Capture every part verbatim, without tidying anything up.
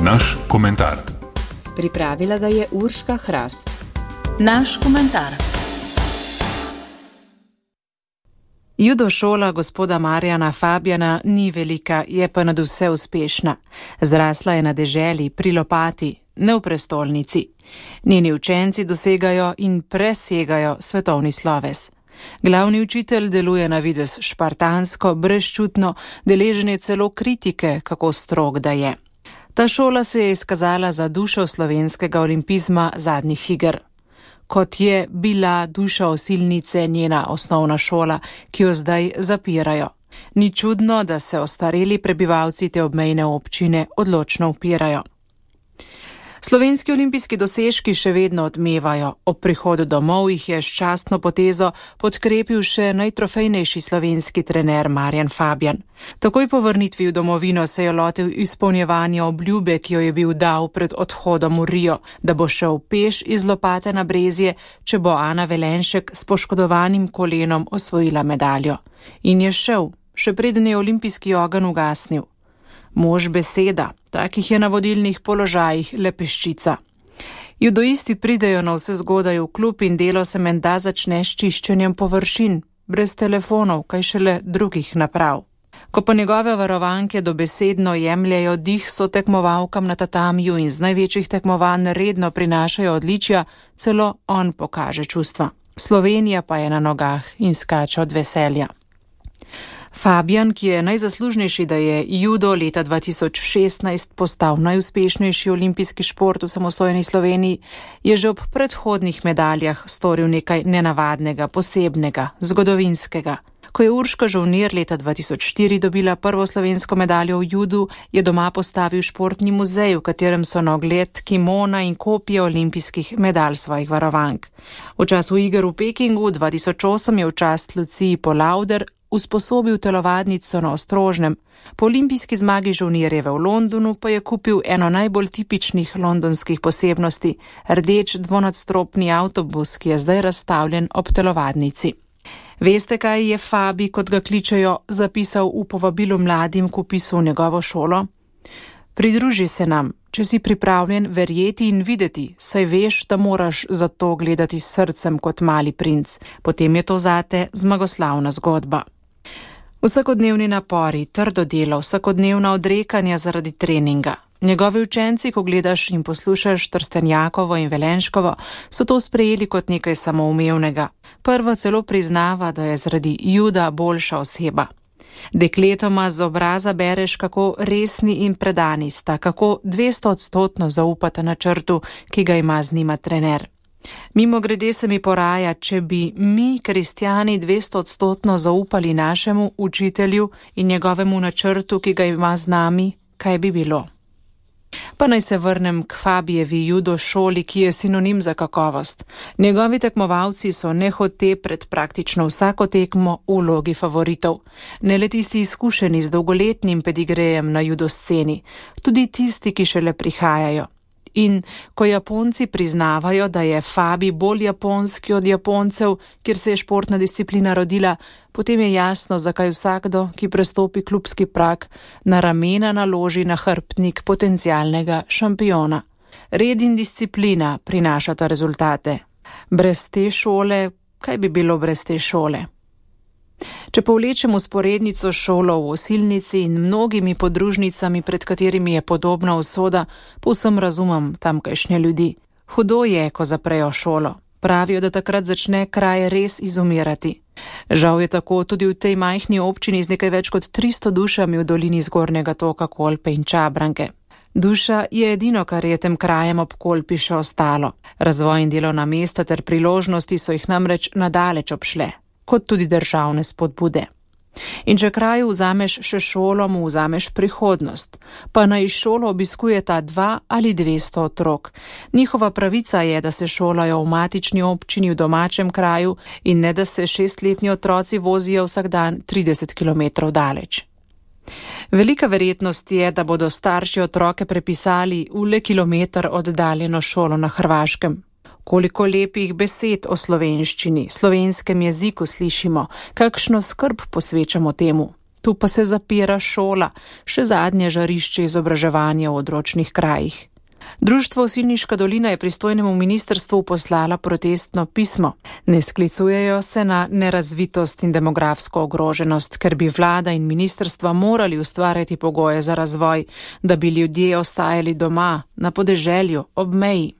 Naš komentar. Pripravila ga je Urška Hrast. Naš komentar. Judo šola gospoda Marjana Fabjana ni velika, je pa nadvse uspešna. Zrasla je na deželi, pri Lopati, ne v prestolnici. Njeni učenci dosegajo in presegajo svetovni sloves. Glavni učitelj deluje na videz špartansko, brezčutno, deležen je celo kritike, kako strog da je. Ta šola se je izkazala za dušo slovenskega olimpizma zadnjih iger. Kot je bila duša osilnice njena osnovna šola, ki jo zdaj zapirajo. Ni čudno, da se ostareli prebivalci te obmejne občine odločno upirajo. Slovenski olimpijski dosežki še vedno odmevajo. Ob prihodu domov jih je s častno potezo podkrepil še najtrofejnejši slovenski trener Marjan Fabjan. Takoj po vrnitvi v domovino se je lotil izpolnjevanja obljube, ki jo je bil dal pred odhodom v Rio, da bo šel peš iz Lopate na Brezje, če bo Ana Velenšek s poškodovanim kolenom osvojila medaljo. In je šel, še preden je olimpijski ogenj ugasnil. Mož beseda, takih je na vodilnih položajih le peščica. Judoisti pridejo na vse zgodaj v klub in delo se menda začne s čiščenjem površin, brez telefonov, kaj šele drugih naprav. Ko pa njegove varovanke dobesedno jemljajo dih so tekmovalkam na tatamiju in z največjih tekmovanj redno prinašajo odličja, celo on pokaže čustva. Slovenija pa je na nogah in skače od veselja. Fabjan, ki je najzaslužnejši, da je judo leta dva tisoč šestnajst postal najuspešnejši olimpijski šport v samostojni Sloveniji, je že ob predhodnih medaljah storil nekaj nenavadnega, posebnega, zgodovinskega. Ko je Urška Žolnir leta dva tisoč štiri dobila prvo slovensko medaljo v judu, je doma postavil športni muzej, v katerem so na ogled kimona in kopije olimpijskih medalj svojih varovank. V času iger v Pekingu dva tisoč osem je v čast Luciji Polauder usposobil telovadnico na Ostrožnem. Po olimpijski zmagi Žolnirjeve v Londonu pa je kupil eno najbolj tipičnih londonskih posebnosti, rdeč dvonadstropni avtobus, ki je zdaj razstavljen ob telovadnici. Veste, kaj je Fabi, kot ga kličejo, zapisal v povabilu mladim k vpisu v njegovo šolo? Pridruži se nam, če si pripravljen verjeti in videti, saj veš, da moraš za to gledati s srcem kot mali princ. Potem je to zate zmagoslavna zgodba. Vsakodnevni napori, trdo delo, vsakodnevna odrekanja zaradi treninga. Njegovi učenci, ko gledaš in poslušaš Trstenjakovo in Velenškovo, so to sprejeli kot nekaj samoumevnega. Prva celo priznava, da je zaradi juda boljša oseba. Dekletoma z obraza bereš, kako resni in predani sta, kako dvesto odstotno zaupata načrtu, ki ga ima z njima trener. Mimo grede se mi poraja, če bi mi, kristjani, dvesto odstotno zaupali našemu učitelju in njegovemu načrtu, ki ga ima z nami, kaj bi bilo? Pa naj se vrnem k Fabijevi judo šoli, ki je sinonim za kakovost. Njegovi tekmovalci so nehote pred praktično vsako tekmo v vlogi favoritov. Ne le tisti izkušeni z dolgoletnim pedigrejem na judo sceni, tudi tisti, ki šele prihajajo. In ko Japonci priznavajo, da je Fabi bolj japonski od Japoncev, kjer se je športna disciplina rodila, potem je jasno, zakaj vsakdo, ki prestopi klubski prag, na ramena naloži na hrbtnik potencialnega šampiona. Red in disciplina prinašata rezultate. Brez te šole, kaj bi bilo brez te šole? Če povlečem usporednico šolo v Osilnici in mnogimi podružnicami, pred katerimi je podobna usoda, povsem razumem tamkajšnje ljudi. Hudo je, ko zaprejo šolo. Pravijo, da takrat začne kraj res izumirati. Žal je tako tudi v tej majhni občini z nekaj več kot tristo dušami v dolini Zgornjega toka Kolpe in Čabranke. Duša je edino, kar je tem krajem ob Kolpi še ostalo. Razvoj in delovna mesta ter priložnosti so jih namreč nadaleč obšle, kot tudi državne spodbude. In če kraju vzameš še šolo, mu vzameš prihodnost, pa naj šolo obiskujeta dva ali dvesto otrok. Njihova pravica je, da se šolajo v matični občini v domačem kraju in ne da se šestletni otroci vozijo vsak dan trideset kilometrov daleč. Velika verjetnost je, da bodo starši otroke prepisali v le kilometer oddaljeno šolo na Hrvaškem. Koliko lepih besed o slovenščini, slovenskem jeziku slišimo, kakšno skrb posvečamo temu. Tu pa se zapira šola, še zadnje žarišče izobraževanja v odročnih krajih. Društvo Osilniška dolina je pristojnemu ministrstvu poslala protestno pismo. Ne sklicujejo se na nerazvitost in demografsko ogroženost, ker bi vlada in ministrstva morali ustvarjati pogoje za razvoj, da bi ljudje ostajali doma, na podeželju, ob meji.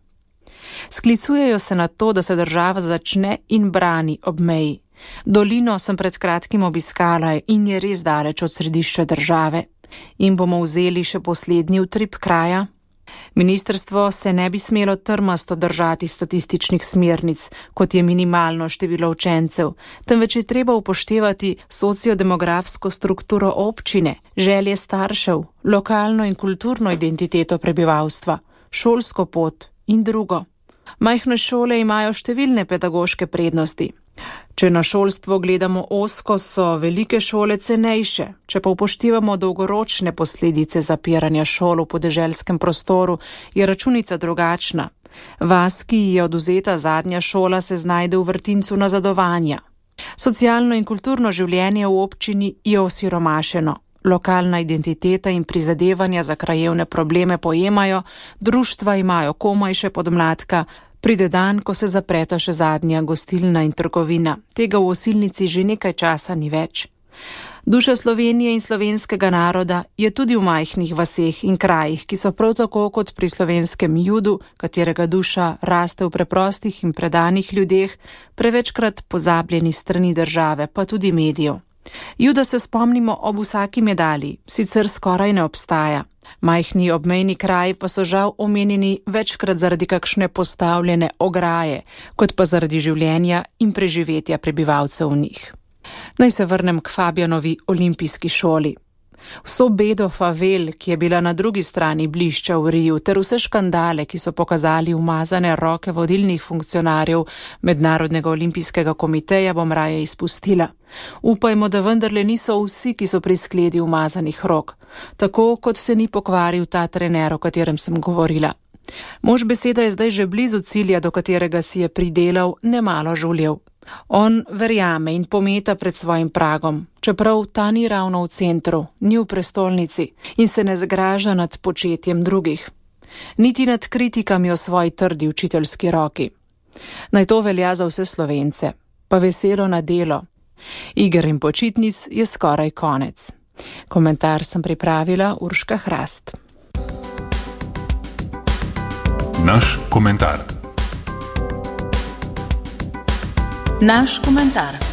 Sklicujejo se na to, da se država začne in brani ob meji. Dolino sem pred kratkim obiskala in je res daleč od središča države. In bomo vzeli še poslednji utrip kraja? Ministrstvo se ne bi smelo trmasto držati statističnih smernic, kot je minimalno število učencev, temveč je treba upoštevati sociodemografsko strukturo občine, želje staršev, lokalno in kulturno identiteto prebivalstva, šolsko pot in drugo. Majhne šole imajo številne pedagoške prednosti. Če na šolstvo gledamo ozko, so velike šole cenejše, če pa upoštevamo dolgoročne posledice zapiranja šol v podeželskem prostoru, je računica drugačna. Vas, ki je odvzeta zadnja šola, se znajde v vrtincu nazadovanja. Socialno in kulturno življenje v občini je osiromašeno. Lokalna identiteta in prizadevanja za krajevne probleme pojemajo, društva imajo komaj še podmladka, pride dan, ko se zapreta še zadnja gostilna in trgovina. Tega v Osilnici že nekaj časa ni več. Duša Slovenije in slovenskega naroda je tudi v majhnih vaseh in krajih, ki so prav tako kot pri slovenskem judu, katerega duša raste v preprostih in predanih ljudeh, prevečkrat pozabljeni strani države, pa tudi medijev. Juda se spomnimo ob vsaki medalji, sicer skoraj ne obstaja. Majhni obmejni kraji pa so žal omenjeni večkrat zaradi kakšne postavljene ograje, kot pa zaradi življenja in preživetja prebivalcev v njih. Naj se vrnem k Fabjanovi olimpijski šoli. Vso bedo favel, ki je bila na drugi strani blišča v Riju, ter vse škandale, ki so pokazali umazane roke vodilnih funkcionarjev Mednarodnega olimpijskega komiteja, bom raje izpustila. Upajmo, da vendarle niso vsi, ki so pri skledi umazanih rok, tako kot se ni pokvaril ta trener, o katerem sem govorila. Mož beseda je zdaj že blizu cilja, do katerega si je pridelal nemalo žuljev. On verjame in pometa pred svojim pragom, čeprav ta ni ravno v centru, ni v prestolnici in se ne zgraža nad početjem drugih. Niti nad kritikami o svoji trdi učiteljski roki. Naj to velja za vse Slovence, pa veselo na delo. Iger in počitnic je skoraj konec. Komentar sem pripravila Urška Hrast. Naš komentar. Naš komentar.